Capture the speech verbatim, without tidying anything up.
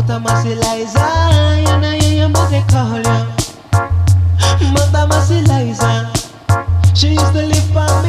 Mother Massey Liza, you know you your mother call you. Mother Massey Liza, she used to live on